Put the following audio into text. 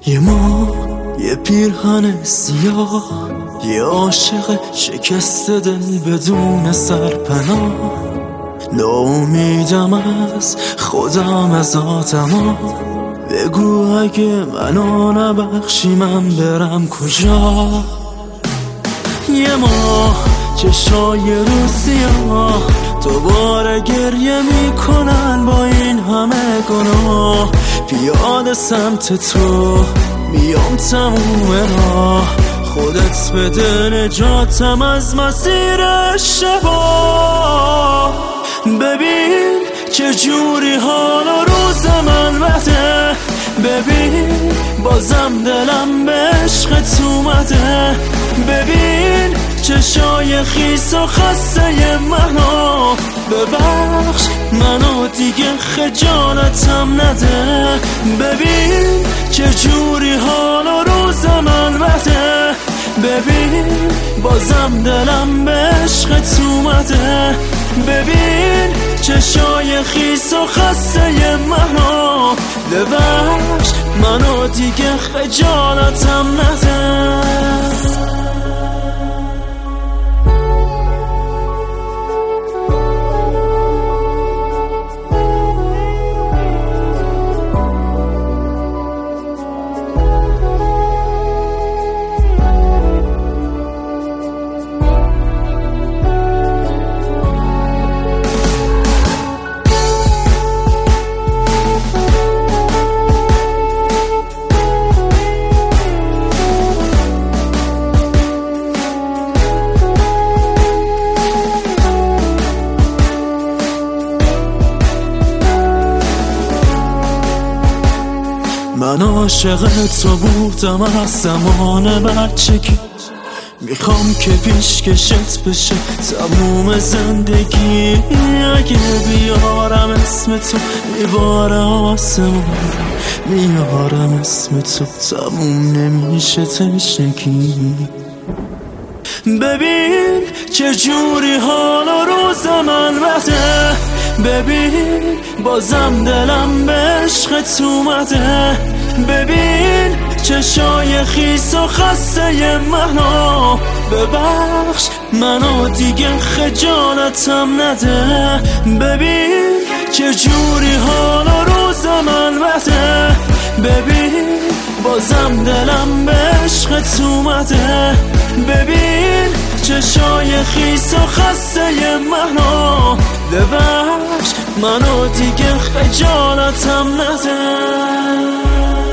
یه ما، یه پیرهن سیاه، یه عاشق شکست دل بدون سرپناه. ناامیدم از خودم، از ذاتم. بگو اگه منو نبخشی من برم کجا؟ یه ما، چشای رو سیاه دوباره گریه میکنن با این همه گناه. پیاده سمت تو میام تموم راه، خودت بده نجاتم از مسیر اشتباه. ببین چه جوری حال و روز من بده، ببین بازم دلم به عشقت اومده. ببین چشای خیس و خسته منو، ببخش منو دیگه خجالتم نده. ببین چه جوری حال و روز من بده، ببین بازم دلم به عشقت اومده. ببین چشای خیس و خسته منو، ببخش منو دیگه خجالتم نده. من عاشق تو بودم از زمان بچگی، میخوام که پیشکشت بشه تموم زندگی. اگه بیارم اسم تو میباره آسمون، میارم اسم تو تموم نمیشه تشنگی. ببین چه جوری حال و روز من بده، ببین بازم دلم به عشقت اومده. ببین چشای خیس و خسته منو، ببخش منو دیگه خجالتم نده. ببین چه جوری حال و روز من بده، ببین بازم دلم به عشقت اومده. ببین چشای خیس و خسته منو، ببخش منو دیگه خجالتم نده.